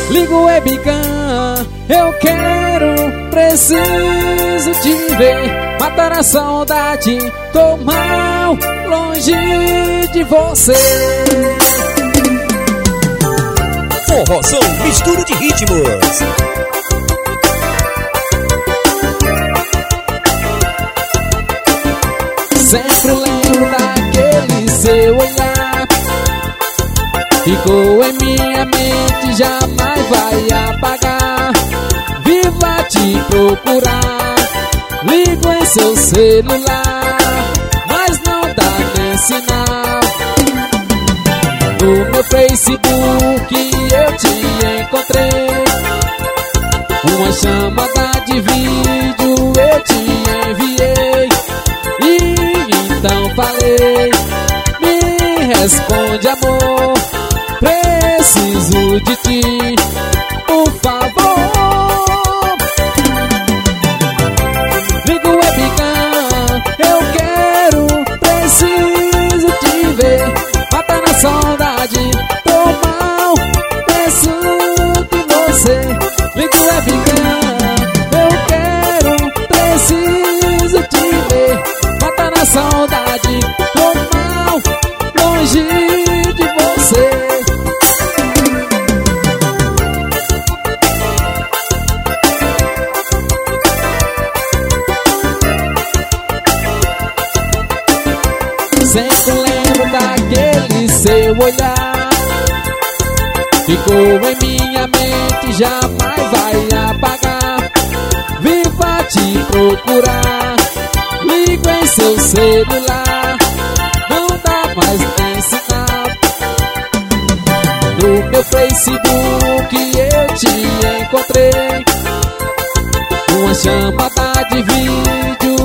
Ligo o webcam, eu quero, preciso te ver. Matar a saudade, tô mal, longe de você. Forrozão, mistura de ritmos. Sempre lembro daquele seu olhar, ficou em minha mente, jamais vai apagar. Viva te procurar, ligo em seu celular, mas não dá nem sinal. No meu Facebook eu te encontrei, uma chamada de vídeo eu te enviei. E então falei, me responde amor, preciso de ti, por favor. Liga o webcam, eu quero, preciso te ver. Mata na saudade, tô mal, penso de você. Liga o webcam, eu quero, preciso te ver. Mata na saudade, tô mal, longe de você. Sempre lembro daquele seu olhar, ficou em minha mente, jamais vai apagar. Viva te procurar, ligo em seu celular, não dá mais nem sinal. No meu Facebook eu te encontrei, uma chamada de vídeo